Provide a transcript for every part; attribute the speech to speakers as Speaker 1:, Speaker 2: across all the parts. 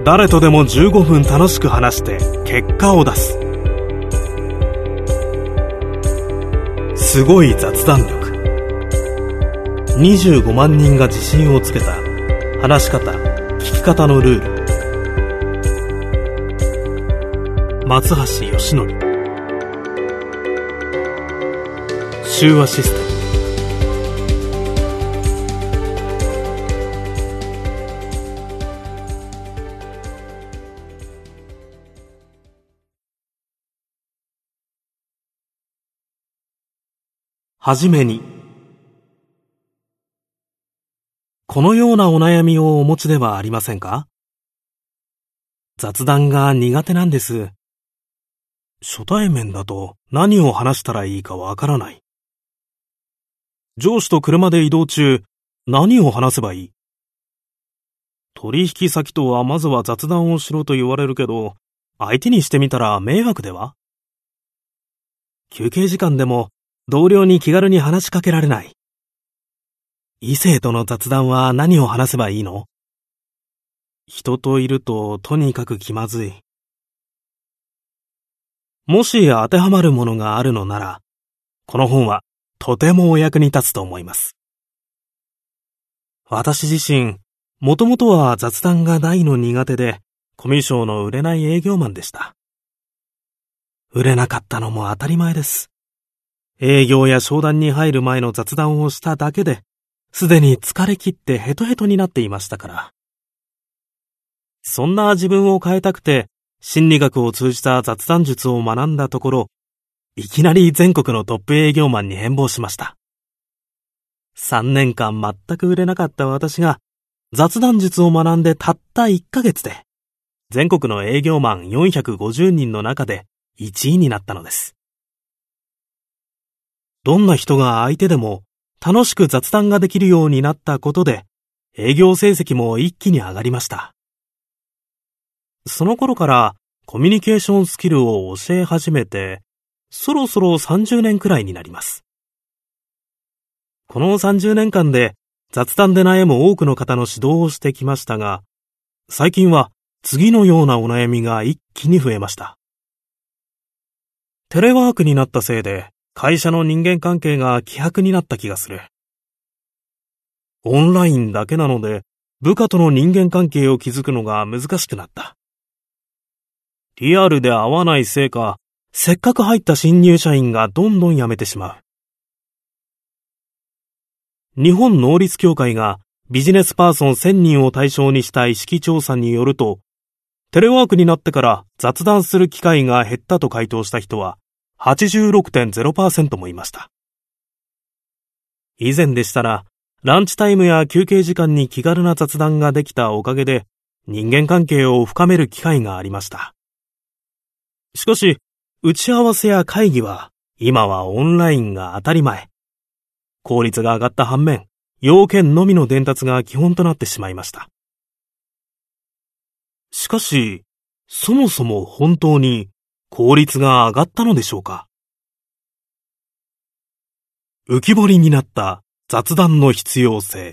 Speaker 1: 誰とでも15分楽しく話して結果を出す。すごい雑談力。25万人が自信をつけた話し方、聞き方のルール。松橋義則。修和システム。はじめに、このようなお悩みをお持ちではありませんか？雑談が苦手なんです。初対面だと何を話したらいいかわからない。上司と車で移動中、何を話せばいい？取引先とはまずは雑談をしろと言われるけど、相手にしてみたら迷惑では？休憩時間でも同僚に気軽に話しかけられない。異性との雑談は何を話せばいいの？人といるととにかく気まずい。もし当てはまるものがあるのなら、この本はとてもお役に立つと思います。私自身、もともとは雑談が大の苦手で、コミュ障の売れない営業マンでした。売れなかったのも当たり前です。営業や商談に入る前の雑談をしただけで、すでに疲れ切ってヘトヘトになっていましたから。そんな自分を変えたくて、心理学を通じた雑談術を学んだところ、いきなり全国のトップ営業マンに変貌しました。3年間全く売れなかった私が、雑談術を学んでたった1ヶ月で、全国の営業マン450人の中で1位になったのです。どんな人が相手でも楽しく雑談ができるようになったことで、営業成績も一気に上がりました。その頃からコミュニケーションスキルを教え始めて、そろそろ30年くらいになります。この30年間で雑談で悩む多くの方の指導をしてきましたが、最近は次のようなお悩みが一気に増えました。テレワークになったせいで、会社の人間関係が希薄になった気がする。オンラインだけなので、部下との人間関係を築くのが難しくなった。リアルで会わないせいか、せっかく入った新入社員がどんどん辞めてしまう。日本能率協会がビジネスパーソン1000人を対象にした意識調査によると、テレワークになってから雑談する機会が減ったと回答した人は、86.0% もいました。以前でしたら、ランチタイムや休憩時間に気軽な雑談ができたおかげで、人間関係を深める機会がありました。しかし、打ち合わせや会議は、今はオンラインが当たり前。効率が上がった反面、要件のみの伝達が基本となってしまいました。しかし、そもそも本当に、効率が上がったのでしょうか？浮き彫りになった雑談の必要性。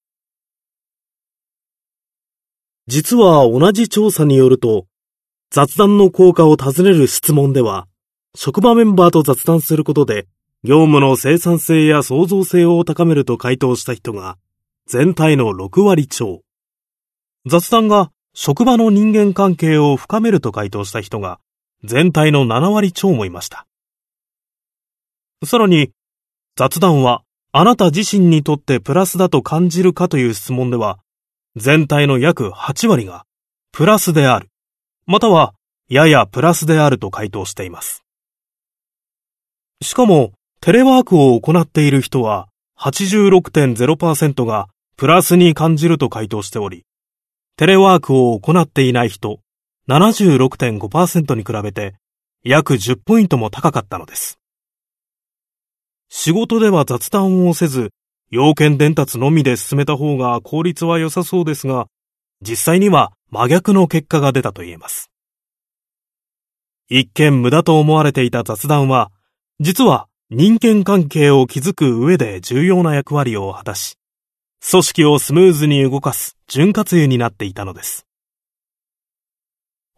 Speaker 1: 実は同じ調査によると、雑談の効果を尋ねる質問では、職場メンバーと雑談することで、業務の生産性や創造性を高めると回答した人が、全体の6割超。雑談が職場の人間関係を深めると回答した人が、全体の7割超もいました。さらに、雑談はあなた自身にとってプラスだと感じるかという質問では、全体の約8割がプラスである、またはややプラスであると回答しています。しかも、テレワークを行っている人は 86.0% がプラスに感じると回答しており、テレワークを行っていない人、76.5% に比べて約10ポイントも高かったのです。仕事では雑談をせず、要件伝達のみで進めた方が効率は良さそうですが、実際には真逆の結果が出たと言えます。一見無駄と思われていた雑談は、実は人間関係を築く上で重要な役割を果たし、組織をスムーズに動かす潤滑油になっていたのです。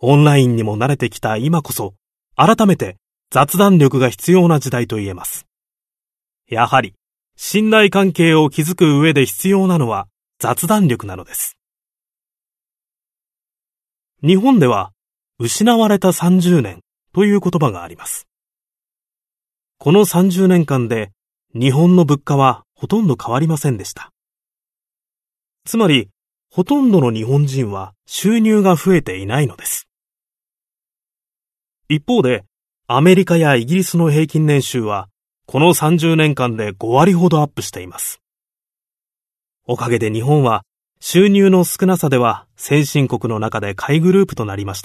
Speaker 1: オンラインにも慣れてきた今こそ、改めて雑談力が必要な時代と言えます。やはり、信頼関係を築く上で必要なのは雑談力なのです。日本では、失われた30年という言葉があります。この30年間で、日本の物価はほとんど変わりませんでした。つまり、ほとんどの日本人は収入が増えていないのです。一方で、アメリカやイギリスの平均年収は、この30年間で5割ほどアップしています。おかげで日本は、収入の少なさでは先進国の中で下位グループとなりました。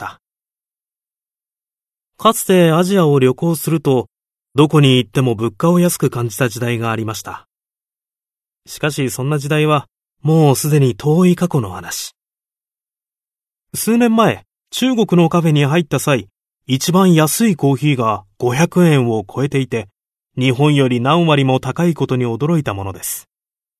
Speaker 1: かつてアジアを旅行すると、どこに行っても物価を安く感じた時代がありました。しかしそんな時代は、もうすでに遠い過去の話。数年前、中国のカフェに入った際、一番安いコーヒーが500円を超えていて、日本より何割も高いことに驚いたものです。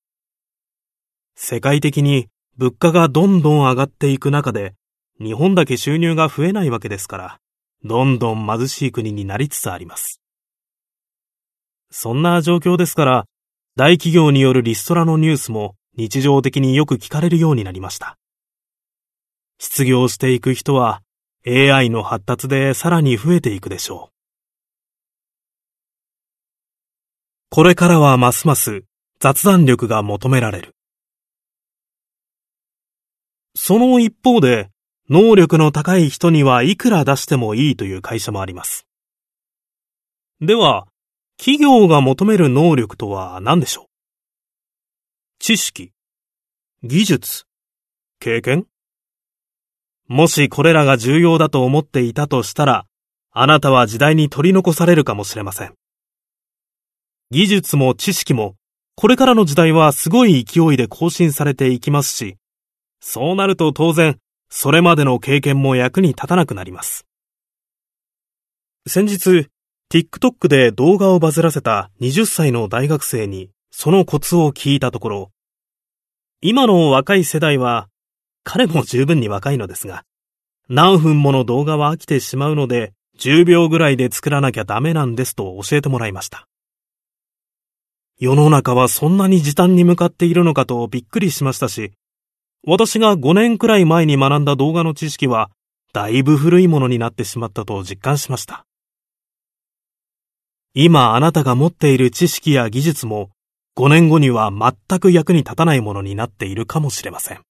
Speaker 1: 世界的に物価がどんどん上がっていく中で、日本だけ収入が増えないわけですから、どんどん貧しい国になりつつあります。そんな状況ですから、大企業によるリストラのニュースも日常的によく聞かれるようになりました。失業していく人は AI の発達でさらに増えていくでしょう。これからはますます雑談力が求められる。その一方で、能力の高い人にはいくら出してもいいという会社もあります。では、企業が求める能力とは何でしょう？知識、技術、経験？もしこれらが重要だと思っていたとしたら、あなたは時代に取り残されるかもしれません。技術も知識も、これからの時代はすごい勢いで更新されていきますし、そうなると当然、それまでの経験も役に立たなくなります。先日、TikTok で動画をバズらせた20歳の大学生にそのコツを聞いたところ、今の若い世代は、彼も十分に若いのですが、何分もの動画は飽きてしまうので、10秒ぐらいで作らなきゃダメなんですと教えてもらいました。世の中はそんなに時短に向かっているのかとびっくりしましたし、私が5年くらい前に学んだ動画の知識は、だいぶ古いものになってしまったと実感しました。今あなたが持っている知識や技術も、5年後には全く役に立たないものになっているかもしれません。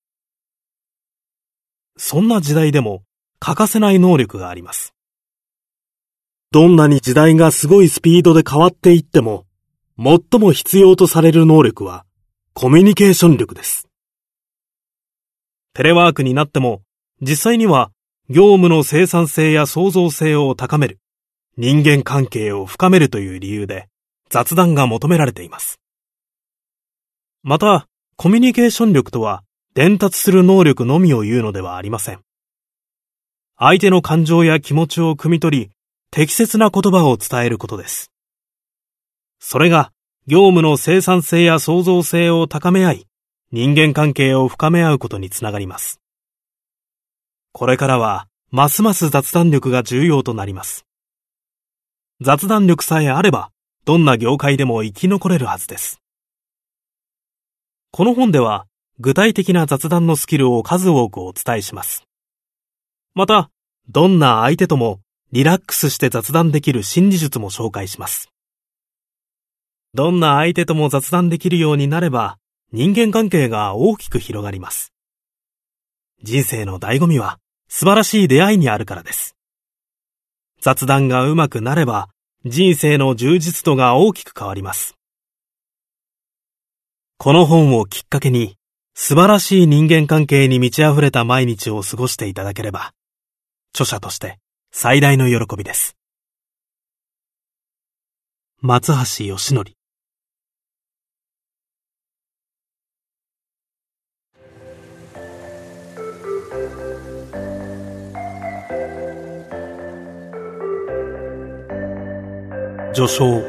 Speaker 1: そんな時代でも欠かせない能力があります。どんなに時代がすごいスピードで変わっていっても、最も必要とされる能力はコミュニケーション力です。テレワークになっても、実際には業務の生産性や創造性を高める、人間関係を深めるという理由で雑談が求められています。また、コミュニケーション力とは伝達する能力のみを言うのではありません。相手の感情や気持ちを汲み取り、適切な言葉を伝えることです。それが業務の生産性や創造性を高め合い、人間関係を深め合うことにつながります。これからはますます雑談力が重要となります。雑談力さえあれば、どんな業界でも生き残れるはずです。この本では、具体的な雑談のスキルを数多くお伝えします。また、どんな相手ともリラックスして雑談できる心理術も紹介します。どんな相手とも雑談できるようになれば、人間関係が大きく広がります。人生の醍醐味は、素晴らしい出会いにあるからです。雑談がうまくなれば、人生の充実度が大きく変わります。この本をきっかけに、素晴らしい人間関係に満ち溢れた毎日を過ごしていただければ、著者として最大の喜びです。松橋義則。序章。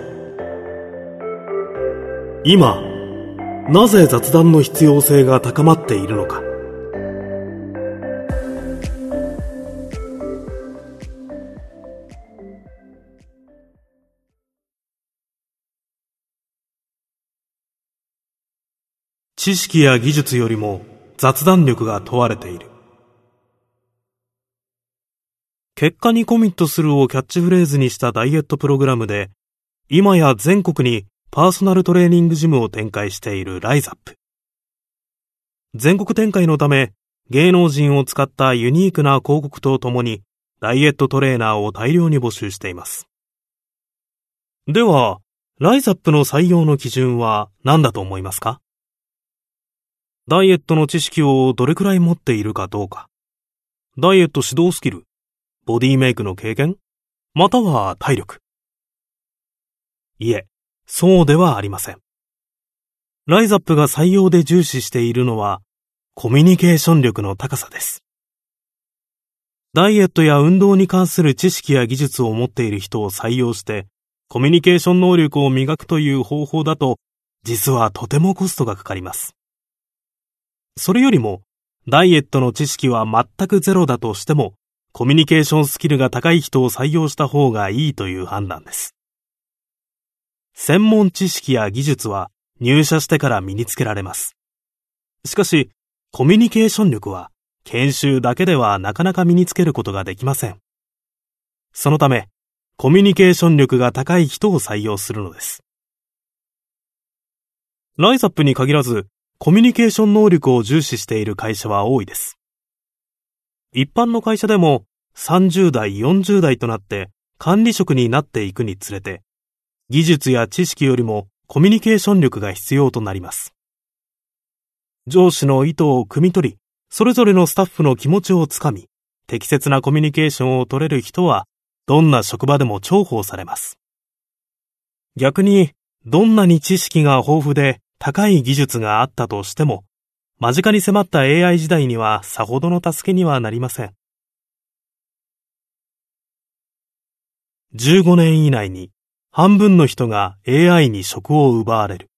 Speaker 1: 今、なぜ雑談の必要性が高まっているのか。 知識や技術よりも雑談力が問われている。結果にコミットするをキャッチフレーズにしたダイエットプログラムで、今や全国にパーソナルトレーニングジムを展開しているライザップ。全国展開のため、芸能人を使ったユニークな広告とともに、ダイエットトレーナーを大量に募集しています。では、ライザップの採用の基準は何だと思いますか？ダイエットの知識をどれくらい持っているかどうか。ダイエット指導スキル。ボディメイクの経験？または体力？いえ、そうではありません。ライザップが採用で重視しているのは、コミュニケーション力の高さです。ダイエットや運動に関する知識や技術を持っている人を採用して、コミュニケーション能力を磨くという方法だと、実はとてもコストがかかります。それよりも、ダイエットの知識は全くゼロだとしても、コミュニケーションスキルが高い人を採用した方がいいという判断です。専門知識や技術は入社してから身につけられます。しかし、コミュニケーション力は研修だけではなかなか身につけることができません。そのため、コミュニケーション力が高い人を採用するのです。ライザップに限らず、コミュニケーション能力を重視している会社は多いです。一般の会社でも30代、40代となって管理職になっていくにつれて、技術や知識よりもコミュニケーション力が必要となります。上司の意図を汲み取り、それぞれのスタッフの気持ちをつかみ、適切なコミュニケーションを取れる人は、どんな職場でも重宝されます。逆に、どんなに知識が豊富で高い技術があったとしても、間近に迫った AI 時代にはさほどの助けにはなりません。15年以内に半分の人が AI に職を奪われる。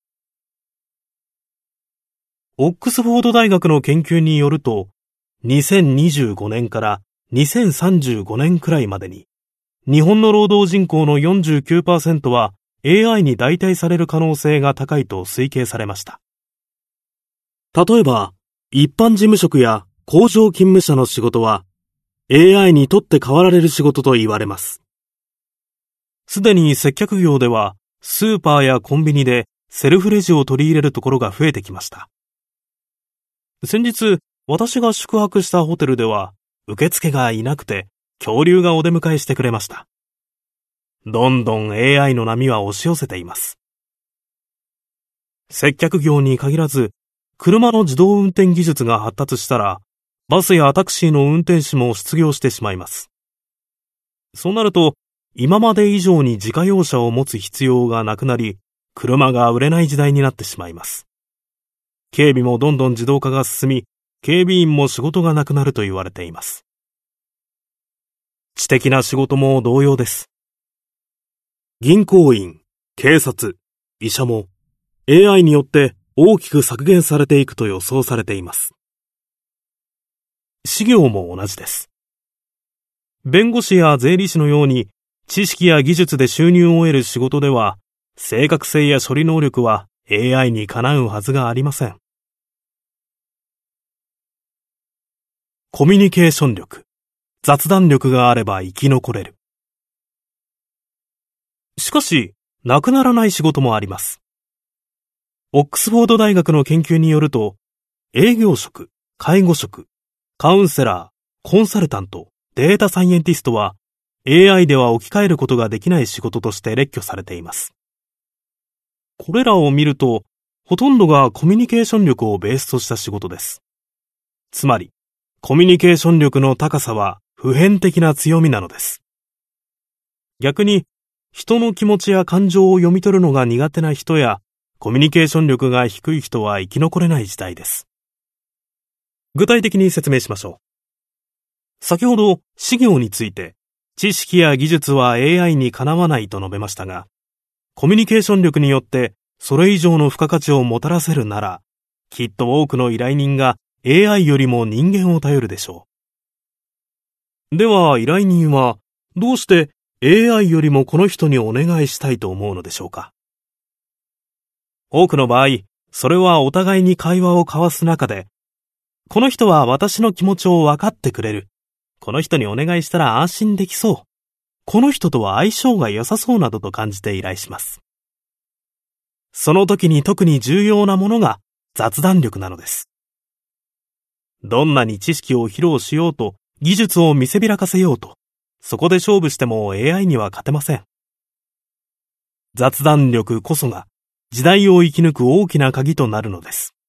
Speaker 1: オックスフォード大学の研究によると、2025年から2035年くらいまでに、日本の労働人口の 49% は AI に代替される可能性が高いと推計されました。例えば、一般事務職や工場勤務者の仕事は AI にとって代わられる仕事と言われます。すでに接客業ではスーパーやコンビニでセルフレジを取り入れるところが増えてきました。先日、私が宿泊したホテルでは受付がいなくて恐竜がお出迎えしてくれました。どんどん AI の波は押し寄せています。接客業に限らず、車の自動運転技術が発達したら、バスやタクシーの運転手も失業してしまいます。そうなると、今まで以上に自家用車を持つ必要がなくなり、車が売れない時代になってしまいます。警備もどんどん自動化が進み、警備員も仕事がなくなると言われています。知的な仕事も同様です。銀行員、警察、医者も AI によって大きく削減されていくと予想されています。私業も同じです。弁護士や税理士のように知識や技術で収入を得る仕事では、正確性や処理能力は AI にかなうはずがありません。コミュニケーション力、雑談力があれば生き残れる。しかし、なくならない仕事もあります。オックスフォード大学の研究によると、営業職、介護職、カウンセラー、コンサルタント、データサイエンティストは AI では置き換えることができない仕事として列挙されています。これらを見ると、ほとんどがコミュニケーション力をベースとした仕事です。つまり、コミュニケーション力の高さは普遍的な強みなのです。逆に、人の気持ちや感情を読み取るのが苦手な人や、コミュニケーション力が低い人は生き残れない時代です。具体的に説明しましょう。先ほど、私業について、知識や技術は AI にかなわないと述べましたが、コミュニケーション力によってそれ以上の付加価値をもたらせるなら、きっと多くの依頼人が AI よりも人間を頼るでしょう。では依頼人はどうして AI よりもこの人にお願いしたいと思うのでしょうか。多くの場合、 それはお互いに会話を交わす中で、この人は私の気持ちを分かってくれる。この人にお願いしたら安心できそう。この人とは相性が良さそうなどと感じて依頼します。その時に特に重要なものが雑談力なのです。どんなに知識を披露しようと、技術を見せびらかせようと、そこで勝負しても AI には勝てません。雑談力こそが時代を生き抜く大きな鍵となるのです。